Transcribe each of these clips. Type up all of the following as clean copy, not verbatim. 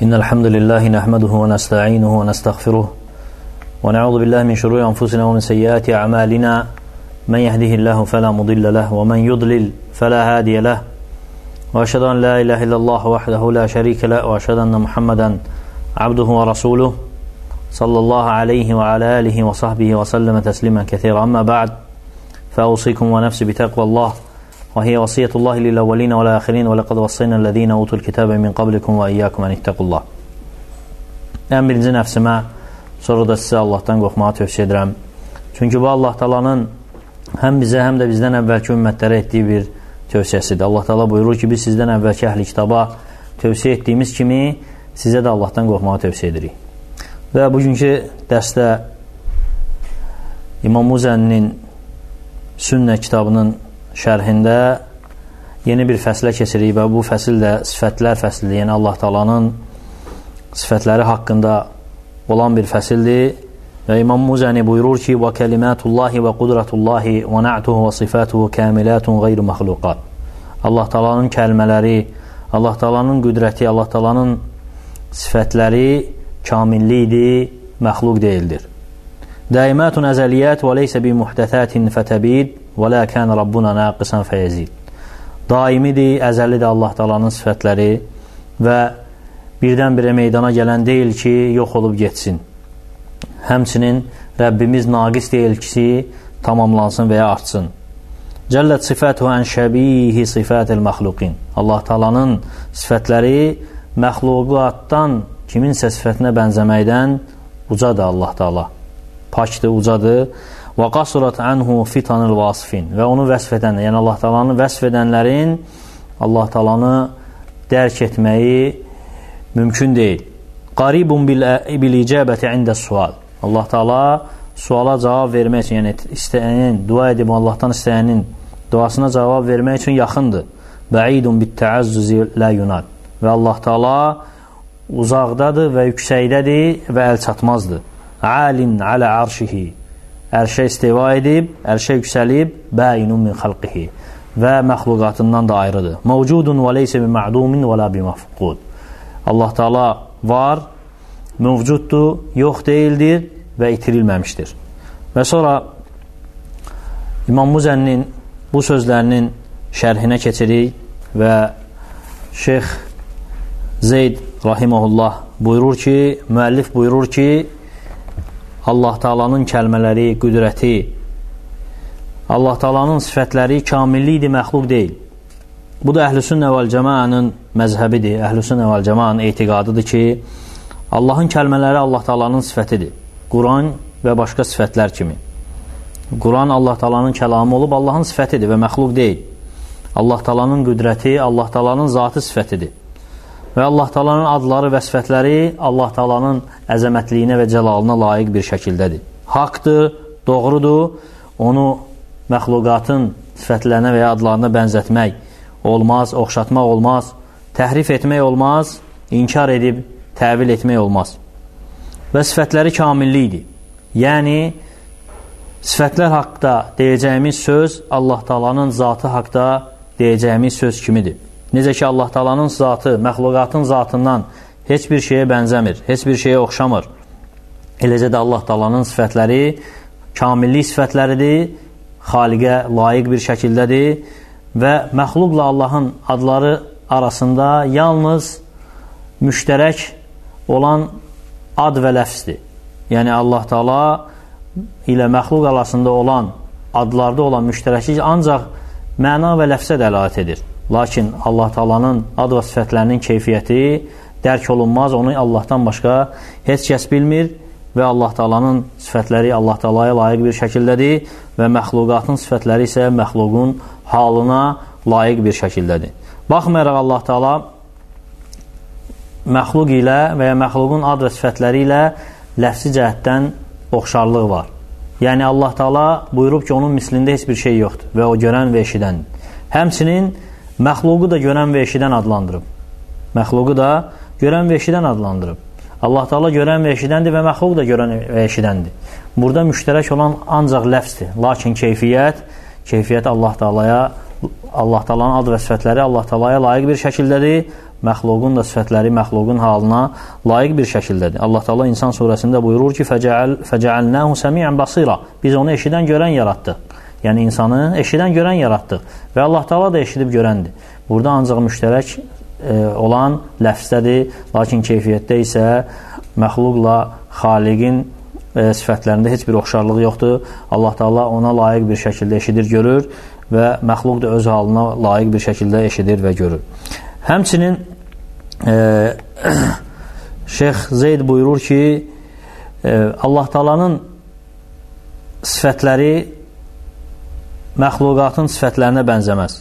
إن الحمد لله نحمده ونستعينه ونستغفره ونعوذ بالله من شرور أنفسنا ومن سيئات أعمالنا من يهده الله فلا مضل له ومن يضلل فلا هادي له وأشهد أن لا إله إلا الله وحده لا شريك له وأشهد أن محمدا عبده ورسوله صلى الله عليه وعلى آله وصحبه وسلم تسليما كثيرا. أما بعد فأوصيكم ونفسي بتقوى الله وهي وصية الله للأولين والآخرين ولقد وصينا الذين أوتوا الكتاب من قبلكم وإياكم أن اتقوا الله. Ən birinci nəfsimə, sonra da sizə Allahdan qorxmağı tövsiyə edirəm. Çünki bu Allah Taala'nın həm bizə, həm də bizdən əvvəlki ümmətlərə etdiyi bir tövsiyəsidir. Allah Taala buyurur ki, biz sizdən əvvəlki əhli kitaba tövsiyə etdiyimiz kimi sizə də Allahdan qorxmağı tövsiyə edirik. Və bugünkü dərsdə İmam Muzəninin Sünnə kitabının şərhində yeni bir fəslə keçirik və bu fəsil də sifətlər fəslidir. Yəni Allah Taala'nın sifətləri haqqında olan bir fəsildir. Və İmam Muzəni buyurur ki: "Və kəlimatullahi və qudratullahi və na'tuhu və sifatuhu kamilatun qeyru məxluqat." Allah Taala'nın kəlmələri, Allah Taala'nın qüdrəti, Allah Taala'nın sifətləri kamillidir, məxluq deyildir. Daimatun əzəliyyət və leysə bi muhdətətin fətəbid və lə kən Rabbuna naqisan fəyəzid. Daimidir, əzəlidir Allah Taala'nın sifətləri və birdən-birə meydana gələn deyil ki, yox olub getsin. Həmçinin Rəbbimiz naqis deyil ki, tamamlansın və ya artsın. Cəllət sifətuhu ən şəbihi sifətil məxluqin. Allah Taala'nın sifətləri məxluqatdan kiminsə sifətinə bənzəməkdən ucadır Allah Taala. Pakdır, ucadır. Və qasurat anhu fitanil vasifin. Və onu vəsf edən, yəni Allah Taala'nı vəsf edənlərin Allah Taala'nı dərk etməyi mümkün deyil. Qaribun bil icabəti ində sual. Allah Taala suala cavab vermək üçün, yəni istəyənin, dua edib Allahdan istəyənin duasına cavab vermək üçün yaxındır. Bəidun bit təəzzüzi la yunad. Və Allah Taala uzaqdadır və yüksəkdədir və əl çatmazdır. Alin alə arşihi. Ərşə istiva edib, ərşə yüksəlib, bəyinun min xalqihi. Və məxluqatından da ayrıdır. Mevcudun və leysə bi ma'dumin və la bi mafqud. Allah Taala var, mövcuddur, yox deyildir və itirilməmişdir. Və sonra İmam Muzənnin bu sözlərinin şərhinə keçirik və Şeyx Zeyd rahimehullah buyurur ki, müəllif buyurur ki, Allah Taala'nın kəlmələri, qüdrəti, Allah Taala'nın sifətləri kamillidir, məxluq deyil. Bu da Əhlüsünnə vəl Cəmaənin məzhəbidir. Əhlüsünnə vəl Cəmaənin etiqadıdır ki, Allahın kəlmələri Allah Taala'nın sifətidir. Quran və başqa sifətlər kimi. Quran Allah Taala'nın kəlamı olub Allahın sifətidir və məxluq deyil. Allah Taala'nın qüdrəti Allah Taala'nın zatı sifətidir. Və Allah Taala'nın adları və sifətləri Allah Taala'nın əzəmətliyinə və cəlalına layiq bir şəkildədir. Haqdır, doğrudur. Onu məxluqatın sifətlərinə və ya adlarına bənzətmək olmaz, oxşatmaq olmaz, təhrif etmək olmaz, inkar edib təvil etmək olmaz. Və sifətləri kamillidir. Yəni, sifətlər haqda deyəcəyimiz söz Allah Taala'nın zatı haqda deyəcəyimiz söz kimidir. Necə ki, Allah Taala'nın zatı, məxluqatın zatından heç bir şeyə bənzəmir, heç bir şeyə oxşamır. Eləcə də Allah Taala'nın sifətləri kamillik sifətləridir, xaliqə layiq bir şəkildədir və məxluqla Allahın adları arasında yalnız müştərək olan ad və ləfzdir. Yəni Allah Taala ilə məxluq arasında olan adlarda olan müştərəklik ancaq məna və ləfzə dəlalət edir. Lakin Allah Taala'nın ad və sifətlərinin keyfiyyəti dərk olunmaz, onu Allahdan başqa heç kəs bilmir və Allah Taala'nın sifətləri Allah Taala'ya layiq bir şəkildədir və məxluqatın sifətləri isə məxluqun halına layiq bir şəkildədir. Baxmayaraq Allah Taala məxluq ilə və ya məxluqun ad və sifətləri ilə ləfsi cəhətdən oxşarlıq var. Yəni Allah Taala buyurub ki, onun mislində heç bir şey yoxdur və o görən və eşidəndir. Həmçinin məxluqu da görən və eşidən adlandırıb. Məxluqu da görən və eşidən adlandırıb. Allah Taala görən və eşidəndir və məxluq da görən və eşidəndir. Burada müştərək olan ancaq ləfzdir. Lakin keyfiyyət Allah Taala'ya Allah Taala'nın ad və sifətləri Allah Taala'ya layiq bir şəkildədir. Məxluqun da sifətləri məxluqun halına layiq bir şəkildədir. Allah Taala İnsan surəsində buyurur ki: "Fəcəalnahu samian basira." Biz onu eşidən görən yaratdıq. Yəni insanı eşidən görən yaratdıq və Allah Taala da eşidib görəndir. Burada ancaq müştərək olan ləfzdədir, lakin keyfiyyətdə isə məxluqla xaliqin sifətlərində heç bir oxşarlıq yoxdur. Allah Taala ona layiq bir şəkildə eşidir, görür və məxluq da öz halına layiq bir şəkildə eşidir və görür. Həmçinin Şeyx Zeyd buyurur ki, Allah Taala'nın sifətləri məxluqatın sifətlərinə bənzəməz.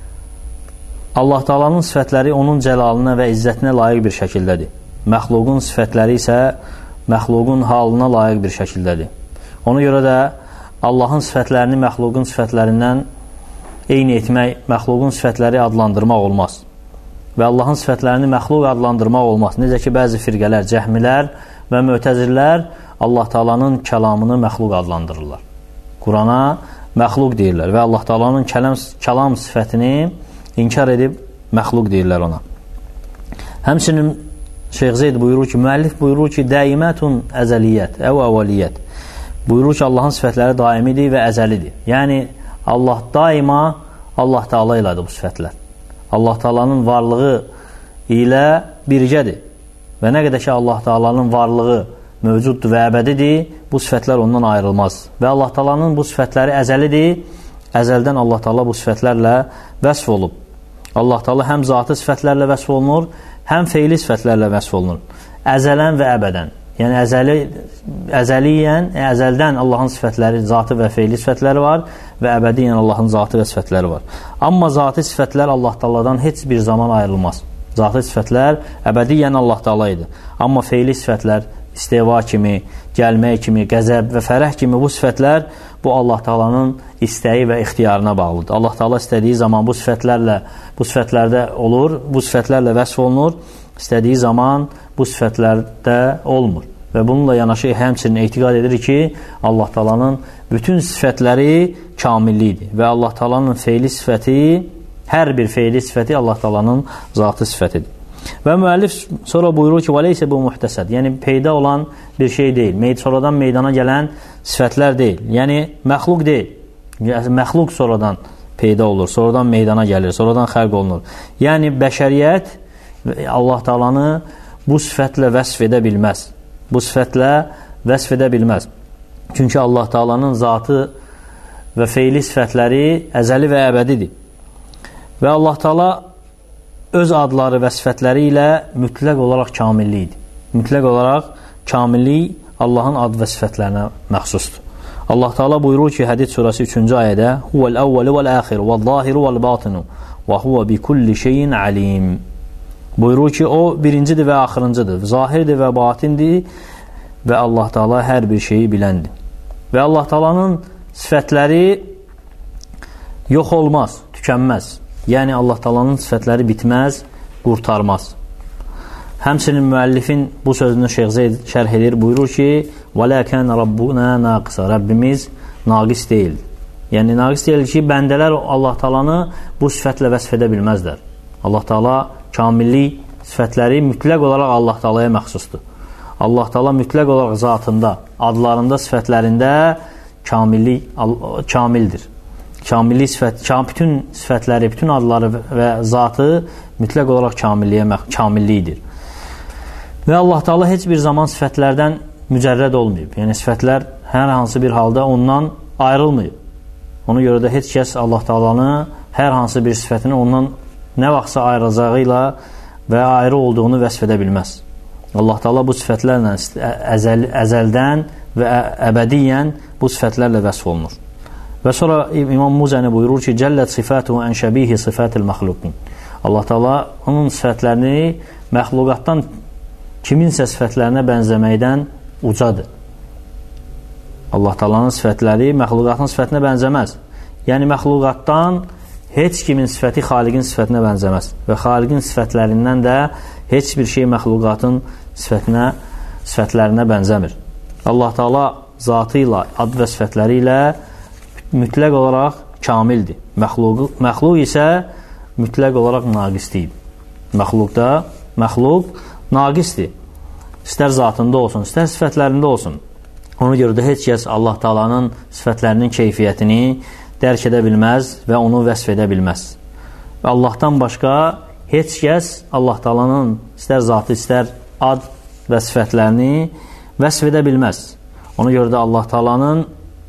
Allah Taala'nın sifətləri onun cəlalına və izzətinə layiq bir şəkildədir. Məxluqun sifətləri isə məxluqun halına layiq bir şəkildədir. Ona görə də Allahın sifətlərini məxluqun sifətlərindən eyni etmək, məxluqun sifətləri adlandırmaq olmaz. Və Allahın sifətlərini məxluq adlandırmaq olmaz. Necə ki, bəzi firqələr, cəhmilər və mötəzilər Allah Taala'nın kəlamını məxluq adlandırırlar. Qurana məxluq deyirlər və Allah Taala'nın kəlam sifətini inkar edib məxluq deyirlər ona. Həmçinin Şeyx Zeyd buyurur ki, müəllif buyurur ki, daimətun əzəliyyət, əvvəliyyət. Buyurur ki, Allahın sifətləri daimidir və əzəlidir. Yəni, Allah daima Allah Taala ilədir bu sifətlər. Allah Taala'nın varlığı ilə birgədir. Və nə qədər ki, Allah Taala'nın varlığı mövcuddur və əbədidir, bu sifətlər ondan ayrılmaz. Və Allah Taala'nın bu sifətləri əzəlidir. Əzəldən Allah Taala bu sifətlərlə vəsf olub. Allah Taala həm zatı sifətlərlə vəsf olunur, həm feili sifətlərlə vəsf olunur. Əzələn və əbədən. Yəni əzəliyən, əzəldən Allahın sifətləri, zatı və feili sifətləri var və əbədiyən Allahın zatı və sifətləri var. Amma zatı sifətlər Allah Taala'dan heç bir zaman ayrılmaz. Zatı sifətlər əbədiyən Allah Taala idi. Amma feili sifətlər, isteva kimi, gəlmək kimi, qəzəb və fərəh kimi bu sifətlər bu Allah Taala'nın istəyi və ixtiyarına bağlıdır. Allah Taala istədiyi zaman bu sifətlərdə olur, bu sifətlərlə vəsf olunur. İstədiyi zaman bu sifətlərdə olmur. Və bununla yanaşı həmçinin etiqad edir ki, Allah Taala'nın bütün sifətləri kamillidir. Və Allah Taala'nın feili sifəti, hər bir feili sifəti Allah Taala'nın zatı sifətidir. Və müəllif sonra buyurur ki, وَلَيْسَ bu muhtəsəd. Yəni, peyda olan bir şey deyil. Sonradan meydana gələn sifətlər deyil. Yəni, məxluq deyil. Məxluq sonradan peyda olur, sonradan meydana gəlir, sonradan xəlq olunur. Yəni, bəşəriyyət Allah Taala'nı bu sifətlə vəsf edə bilməz. Bu sifətlə vəsf edə bilməz. Çünki Allah Taala'nın zatı və feili sifətləri əzəli və əbədidir. Və Allah Taala öz adları və sifətləri ilə mütləq olaraq kamillikdir. Mütləq olaraq kamillik Allahın ad və sifətlərinə məxsusdur. Allah Taala buyurur ki, Hədid surəsi 3-cü ayədə: "Huvel-əvvəlu vel-əxiru vel-zahiru vel-batinu və huve bikulli şeyin alim." Buyurur ki, o birincidir və axırıncıdır, zahirdir və batindir və Allah Taala hər bir şeyi biləndir. Və Allah Taala'nın sifətləri yox olmaz, tükənməz. Yəni Allah Taala'nın sifətləri bitməz, qurtarmaz. Həmçinin müəllifin bu sözünü Şeyx Zeyd şərh edir, buyurur ki, وَلَا كَانَ رَبُّنَا نَاقِسَ. Rəbbimiz naqis deyil. Yəni naqis deyil ki, bəndələr Allah Taala'nı bu sifətlə vəsf edə bilməzlər. Allah Taala kamillik sifətləri mütləq olaraq Allah Taala'ya məxsusdur. Allah Taala mütləq olaraq zatında, adlarında, sifətlərində kamildir. Kamillik bütün sifətləri, bütün adları və zatı mütləq olaraq kamillikdir. Və Allah Taala heç bir zaman sifətlərdən mücərrəd olmayıb. Yəni sifətlər hər hansı bir halda ondan ayrılmayıb. Ona görə də heç kəs Allah Taala'nı hər hansı bir sifətini ondan nə vaxtsa ayrılacağı ilə və ayrı olduğunu vəsf edə bilməz. Allah Taala bu sifətlərlə əzəldən və əbədiyyən bu sifətlərlə vəsf olunur. Və sonra İmam Muzəni buyurur ki, Cəllət sifətuhu ən şəbihi sifətil məxluqin. Allah Taala onun sifətlərini məxluqatdan kiminsə sifətlərinə bənzəməkdən ucadır. Allah Taala'nın sifətləri məxluqatın sifətinə bənzəməz. Yəni məxluqatdan heç kimin sifəti xaliqin sifətinə bənzəməz. Və xaliqin sifətlərindən də heç bir şey məxluqatın sifətlərinə bənzəmir. Allah Taala zatı ilə, ad və sifətləri ilə mütləq olaraq kamildir. Məxluq isə mütləq olaraq naqisdir. Məxluq naqisdir. İstər zatında olsun, istər sifətlərində olsun. Ona görə də heç kəs Allah Taala'nın sifətlərinin keyfiyyətini dərk edə bilməz və onu vəsf edə bilməz. Və Allahdan başqa heç kəs Allah Taala'nın istər zatı, istər ad və sifətlərini vəsf edə bilməz. Ona görə də Allah Taala'nın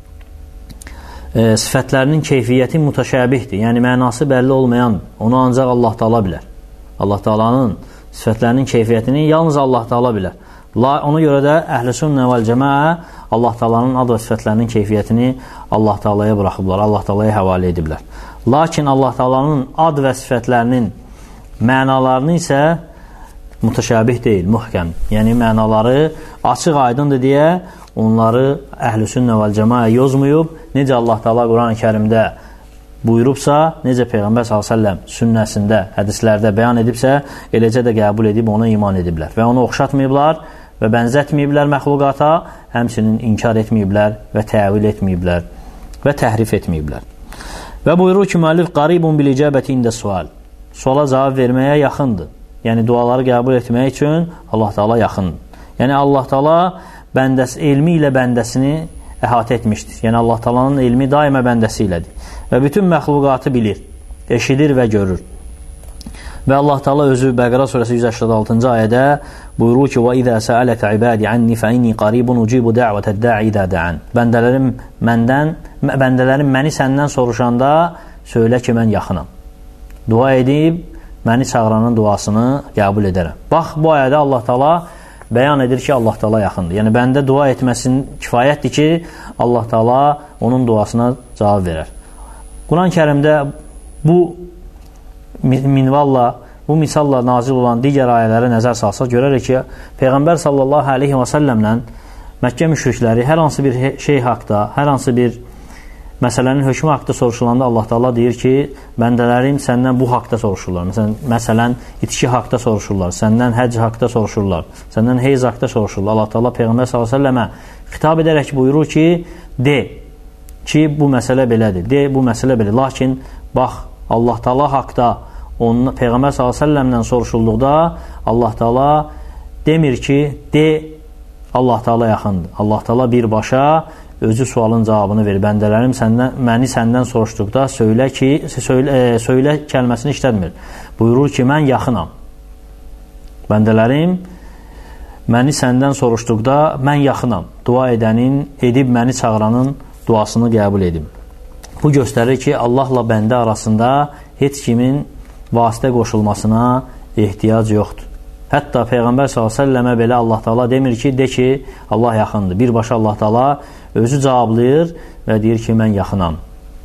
sifətlərinin keyfiyyəti mütəşabihdir. Yəni mənası bəlli olmayan, onu ancaq Allah Taala bilər. Allah Taala'nın sifətlərinin keyfiyyətini yalnız Allah Taala bilər. Ona görə də Əhl-i Sünnə vəl Cəmaə Allah Taala'nın ad və sifətlərinin keyfiyyətini Allah Taala'ya buraxıblar, Allah Taala'ya həvalə ediblər. Lakin Allah Taala'nın ad və sifətlərinin mənalarını isə mütəşabih deyil, mühkəm. Yəni mənaları açıq aydındır deyə onları Əhl-i Sünnə vəl Cəmaə yozmayıb. Necə Allah Taala Quran-ı Kərimdə buyurubsa, necə Peyğəmbər s.ə.v sünnəsində, hədislərdə bəyan edibsə, eləcə də qəbul edib ona iman ediblər. Və onu oxşatmayıblar və bənzətməyiblər məxluqata, həmçinin inkar etməyiblər və təvil etməyiblər və təhrif etməyiblər. Və buyurur ki, müəllif qaribun bil icabəti ində sual. Suala cavab verməyə yaxındır. Yəni duaları qəbul etmək üçün Allah Taala yaxındır. Yəni Allah Taala elmi ilə bəndəsini əhatə etmişdir. Yəni Allah Taala'nın elmi daima bəndəsi ilədir. Və bütün məxluqatı bilir, eşidir və görür. Və Allah Taala özü Bəqərə surəsi 186-cı ayədə buyurur ki: "Və izə səələkə ibadi anni fe inni qaribun ucibu da'vətəd da'i izə da'an." Bəndələrim məni səndən soruşanda söylə ki, mən yaxınam. Dua edib məni çağıranın duasını qəbul edərəm. Bax, bu ayədə Allah Taala bəyan edir ki, Allah Taala yaxındır. Yəni bəndə dua etməsin kifayətdir ki, Allah Taala onun duasına cavab verər. Quran-ı Kərimdə bu minvalla, bu misalla nazil olan digər ayələrə nəzər salsaq görərək ki, Peyğəmbər sallallahu aleyhi və səlləmlə Məkkə müşrikləri hər hansı bir şey haqda, hər hansı bir məsələnin hökmü haqda soruşulanda Allah Taala deyir ki, bəndələrim səndən bu haqda soruşurlar. Məsələn, itki haqda soruşurlar, səndən həcc haqda soruşurlar, səndən heyz haqda soruşurlar. Allah Taala Peyğəmbər sallallahu əleyhi və səlləmə xitab edərək buyurur ki, de ki, bu məsələ belədir. De, bu məsələ belədir. Lakin bax, Allah Taala haqda Peyğəmbər sallallahu əleyhi və səlləmdən soruşulduqda Allah Taala demir ki, de, Allah Taala yaxındır. Allah Taala birbaşa özü sualın cavabını verir. Bəndələrim məni səndən soruşduqda söylə ki, söylə kəlməsini işlətmir. Buyurur ki, mən yaxınam. Bəndələrim məni səndən soruşduqda mən yaxınam. Dua edənin, edib məni çağıranın duasını qəbul edim. Bu göstərir ki, Allahla bəndə arasında heç kimin vasitə qoşulmasına ehtiyac yoxdur. Hətta Peyğəmbər s.ə.və belə Allah Taala demir ki, de ki, Allah yaxındır. Birbaşa Allah Taala özü cavablayır və deyir ki, mən yaxınam.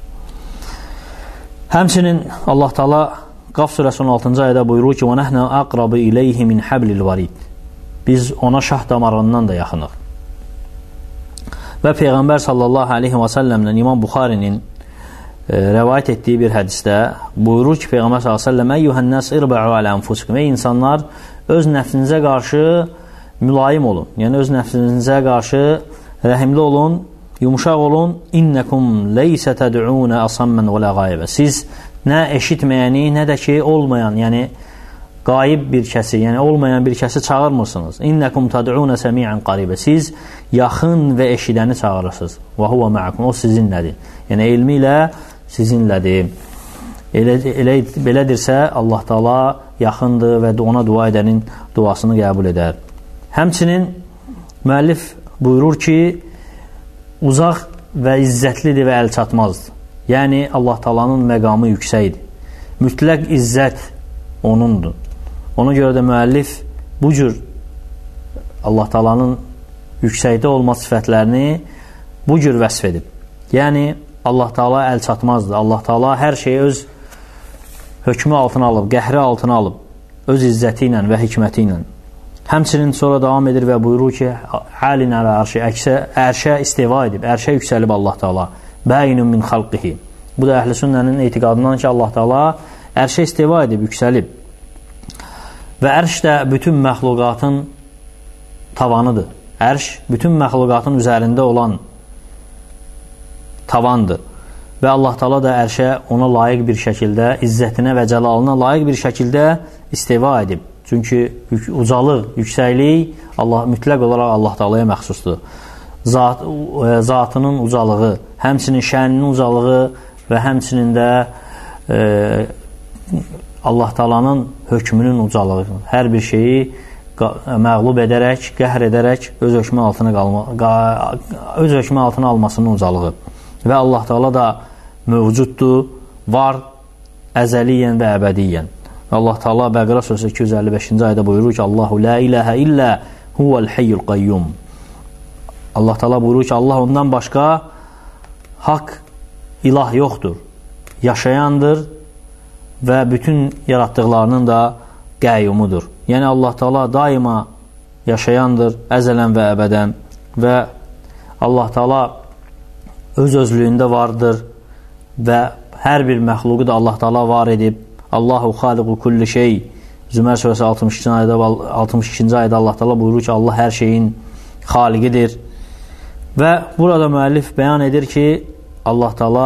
Həmçinin Allah Taala Qaf surəsi 16-cı ayədə buyurur ki, وَنَحْنَا أَقْرَبُ إِلَيْهِ مِنْ حَبْلِ الْوَرِيدِ. Biz ona şah damarından da yaxınıq. Və Peyğəmbər sallallahu aleyhi və səlləmlə İmam Buxarinin rəvayət etdiyi bir hədisdə buyurur ki, Peyğəmbər sallallahu aleyhi və səlləm Əyyuhənnəs irba'u alə anfusikum. Ey insanlar, öz nəfsinizə qarşı mülayim olun. Yəni, öz nəfsinizə qarşı rəhimli olun, yumuşaq olun. İnnəkum leysə təd'unə asammən və lə qayibə. Siz nə eşitməyəni, nə də ki, olmayan, yəni qayib bir kəsi, yəni olmayan bir kəsi çağırmırsınız. İnnəkum təd'unə səmi'ən qaribə. Siz yaxın və eşidəni çağırırsınız. Və huvə mə'akum. O sizinlədir. Yəni, elmi ilə sizinlədir. Belədirsə, Allah Taala yaxındır və ona dua edənin duasını qəbul edər. Həmçinin müəllif buyurur ki, uzaq və izzətlidir və əlçatmazdır. Yəni, Allah Taalanın məqamı yüksəkdir. Mütləq izzət onundur. Ona görə də müəllif bu cür Allah Taalanın yüksəkdə olma sifətlərini bu cür vəsf edib. Yəni, Allah Taala əlçatmazdır. Allah Taala hər şeyi öz hökmü altına alıb, qəhri altına alıb, öz izzəti ilə və hikməti ilə. Həmçinin sonra davam edir və buyurur ki, Alin ələ ərşə istiva edib, ərşə yüksəlib Allah Taala. Bəyinun min xalqihi. Bu da Əhl-i Sünnənin etiqadından ki, Allah Taala ərşə istiva edib, yüksəlib. Və ərş də bütün məxluqatın tavanıdır. Ərş bütün məxluqatın üzərində olan tavandır. və Allah Taala da ərşə ona layiq bir şəkildə, izzətinə və cəlalına layiq bir şəkildə istiva edib. Çünki ucalıq, yüksəklik mütləq olaraq Allah Taalaya məxsusdur. Zatının ucalığı, həmçinin şəninin ucalığı və həmçinin də Allah Taalanın hökmünün ucalığı, hər bir şeyi məğlub edərək, qəhr edərək öz hökmü altına almasının ucalığı. Və Allah Taala da mövcuddur, var, əzəliyyən və əbədiyyən. Allah Taala Bəqərə surəsi 255-ci ayədə buyurur ki, Allahu la ilahə illə huvəl hayyul qayyum. Allah Taala buyurur ki, Allah ondan başqa haqq ilah yoxdur, yaşayandır və bütün yaratdıqlarının da qəyyumudur. Yəni Allah Taala daima yaşayandır, əzələn və əbədən və Allah Taala öz-özlüyündə vardır və hər bir məxluqu da Allah Taala var edib. Allahu xaliqu kulli şey. Zümər surəsi 62-ci ayədə Allah Taala buyurur ki, Allah hər şeyin xaliqidir. Və burada müəllif bəyan edir ki, Allah Taala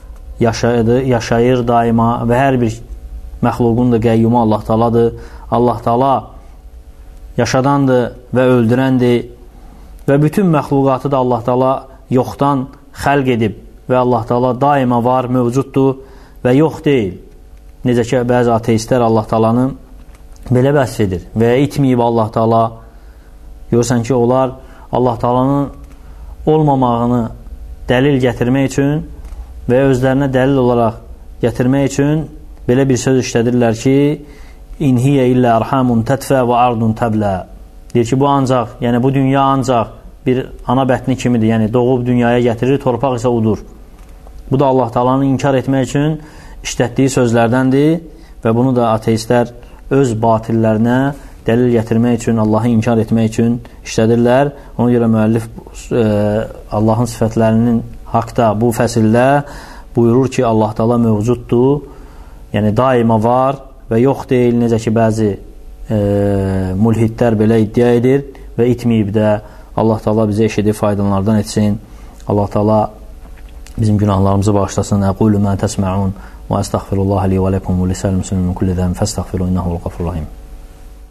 yaşayır daima və hər bir məxluqun da qəyyumu Allah Taaladır. Allah Taala yaşadandır və öldürəndir və bütün məxluqatı da Allah Taala yoxdan xəlq edib və Allah Taala daima var, mövcuddur və yox deyil. Necə ki, bəzi ateistlər Allah Taalanı belə vəsf edir və itməyib Allah Taala. Görürsən ki, onlar Allah Taalanın olmamağını dəlil gətirmək üçün və özlərinə dəlil olaraq gətirmək üçün belə bir söz işlədirlər ki, İnhiyə illə ərhamun tətfə və ardun təblə. Deyir ki, bu ancaq, yəni bu dünya ancaq bir ana bətni kimidir. Yəni doğub dünyaya gətirir, torpaq isə udur. Bu da Allah Taalanı inkar etmək üçün işlətdiyi sözlərdəndir və bunu da ateistlər öz batillərinə dəlil gətirmək üçün, Allahı inkar etmək üçün işlədirlər. Ona görə müəllif Allahın sifətlərinin haqda bu fəsildə buyurur ki, Allah Taala mövcuddur, yəni daima var və yox deyil, necə ki, bəzi mulhidlər belə iddia edir və itməyib də. Allah Taala bizə eşidib faydalardan etsin. Allah Taala bizim günahlarımızı bağışlasın. Əqulu mə təsmə'un və əstəğfirullah li və ləkum və lisəl müslimin min kulli zəm fəstəğfiru innəhu l-qafurur rahim.